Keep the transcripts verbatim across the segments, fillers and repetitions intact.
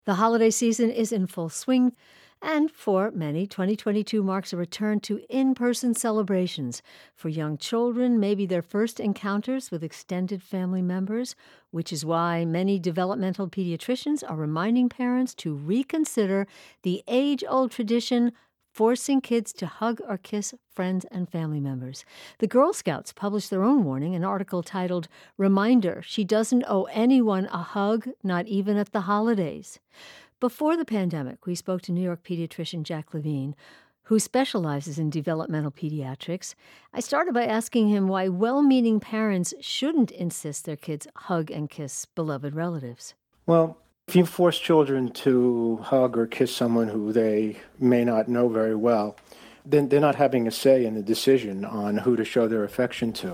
The holiday season is in full swing, and for many, twenty twenty-two marks a return to in-person celebrations. For young children, maybe their first encounters with extended family members, which is why many developmental pediatricians are reminding parents to reconsider the age-old tradition forcing kids to hug or kiss friends and family members. The Girl Scouts published their own warning, an article titled, "Reminder, She Doesn't Owe Anyone a Hug, Not Even at the Holidays." Before the pandemic, we spoke to New York pediatrician Jack Levine, who specializes in developmental pediatrics. I started by asking him why well-meaning parents shouldn't insist their kids hug and kiss beloved relatives. Well, if you force children to hug or kiss someone who they may not know very well, then they're not having a say in the decision on who to show their affection to.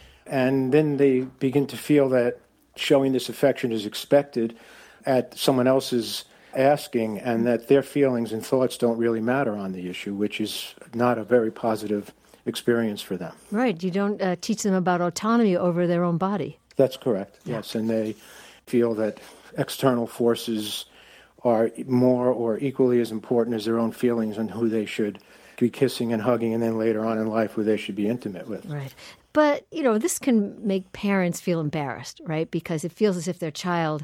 And then they begin to feel that showing this affection is expected at someone else's asking, and that their feelings and thoughts don't really matter on the issue, which is not a very positive experience for them. Right. You don't uh, teach them about autonomy over their own body. That's correct, Yeah. yes. And they feel that external forces are more or equally as important as their own feelings on who they should be kissing and hugging, and then later on in life who they should be intimate with. Right. But, you know, this can make parents feel embarrassed, right? Because it feels as if their child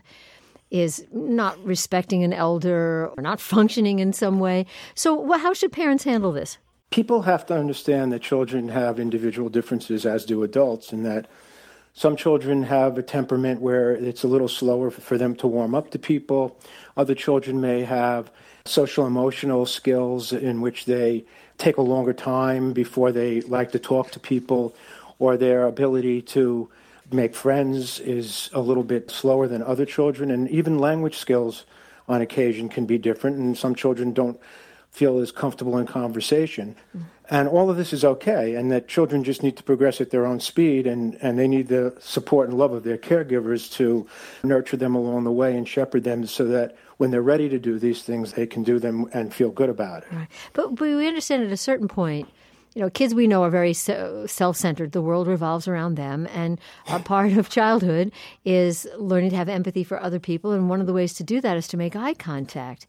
is not respecting an elder or not functioning in some way. So wh- how should parents handle this? People have to understand that children have individual differences, as do adults, and that some children have a temperament where it's a little slower for them to warm up to people. Other children may have social emotional skills in which they take a longer time before they like to talk to people, or their ability to make friends is a little bit slower than other children. And even language skills on occasion can be different, and some children don't feel as comfortable in conversation. Mm. And all of this is okay, and that children just need to progress at their own speed, and, and they need the support and love of their caregivers to nurture them along the way and shepherd them so that when they're ready to do these things, they can do them and feel good about it. Right. But, but we understand at a certain point, you know, kids we know are very so self-centered. The world revolves around them. And a part of childhood is learning to have empathy for other people. And one of the ways to do that is to make eye contact.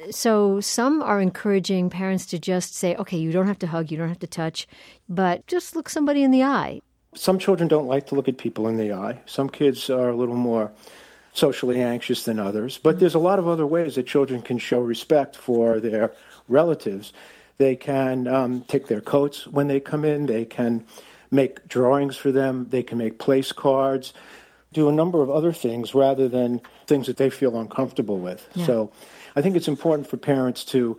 So some are encouraging parents to just say, okay, you don't have to hug, you don't have to touch, but just look somebody in the eye. Some children don't like to look at people in the eye. Some kids are a little more socially anxious than others. But there's a lot of other ways that children can show respect for their relatives. They can um, take their coats when they come in. They can make drawings for them. They can make place cards, do a number of other things rather than things that they feel uncomfortable with. Yeah. So I think it's important for parents to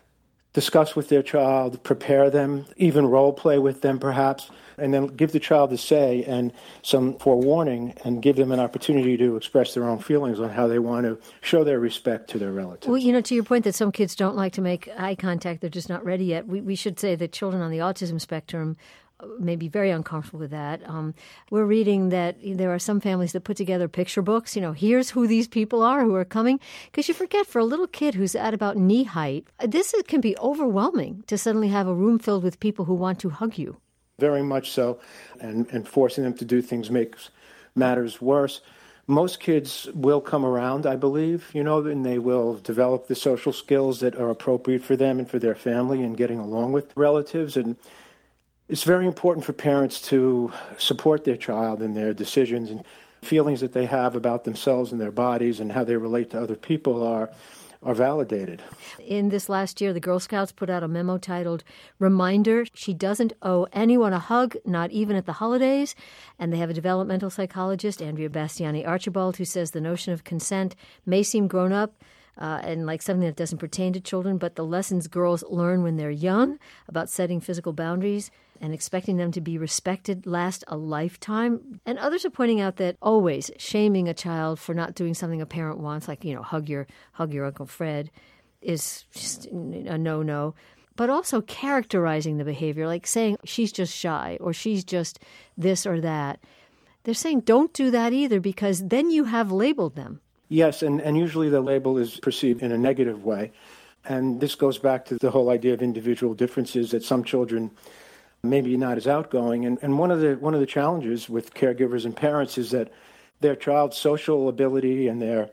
discuss with their child, prepare them, even role play with them perhaps, and then give the child a say and some forewarning and give them an opportunity to express their own feelings on how they want to show their respect to their relatives. Well, you know, to your point that some kids don't like to make eye contact, they're just not ready yet, we, we should say that children on the autism spectrum may be very uncomfortable with that. Um, we're reading that there are some families that put together picture books. You know, here's who these people are who are coming. Because you forget, for a little kid who's at about knee height, this is, can be overwhelming to suddenly have a room filled with people who want to hug you. Very much so. And, and forcing them to do things makes matters worse. Most kids will come around, I believe, you know, and they will develop the social skills that are appropriate for them and for their family and getting along with relatives. And it's very important for parents to support their child in their decisions, and feelings that they have about themselves and their bodies and how they relate to other people are are validated. In this last year, the Girl Scouts put out a memo titled, "Reminder, She Doesn't Owe Anyone a Hug, Not Even at the Holidays." And they have a developmental psychologist, Andrea Bastiani Archibald, who says the notion of consent may seem grown up, Uh, and like something that doesn't pertain to children, but the lessons girls learn when they're young about setting physical boundaries and expecting them to be respected last a lifetime. And others are pointing out that always shaming a child for not doing something a parent wants, like, you know, hug your hug your Uncle Fred, is just a no-no. But also characterizing the behavior, like saying she's just shy or she's just this or that. They're saying don't do that either, because then you have labeled them. Yes, and, and usually the label is perceived in a negative way. And this goes back to the whole idea of individual differences, that some children maybe not as outgoing. And, and one of the one of the challenges with caregivers and parents is that their child's social ability and their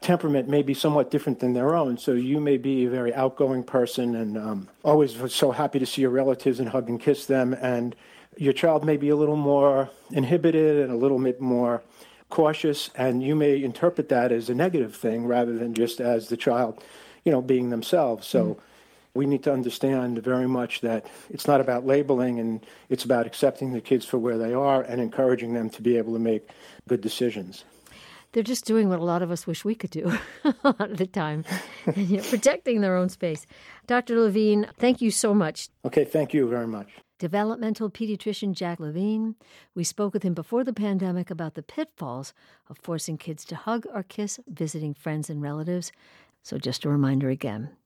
temperament may be somewhat different than their own. So you may be a very outgoing person and um, always so happy to see your relatives and hug and kiss them. And your child may be a little more inhibited and a little bit more cautious. And you may interpret that as a negative thing rather than just as the child, you know, being themselves. So mm. we need to understand very much that it's not about labeling, and it's about accepting the kids for where they are and encouraging them to be able to make good decisions. They're just doing what a lot of us wish we could do a lot of the time, and, you know, protecting their own space. Doctor Levine, thank you so much. Okay, thank you very much. Developmental pediatrician Jack Levine. We spoke with him before the pandemic about the pitfalls of forcing kids to hug or kiss visiting friends and relatives. So just a reminder again.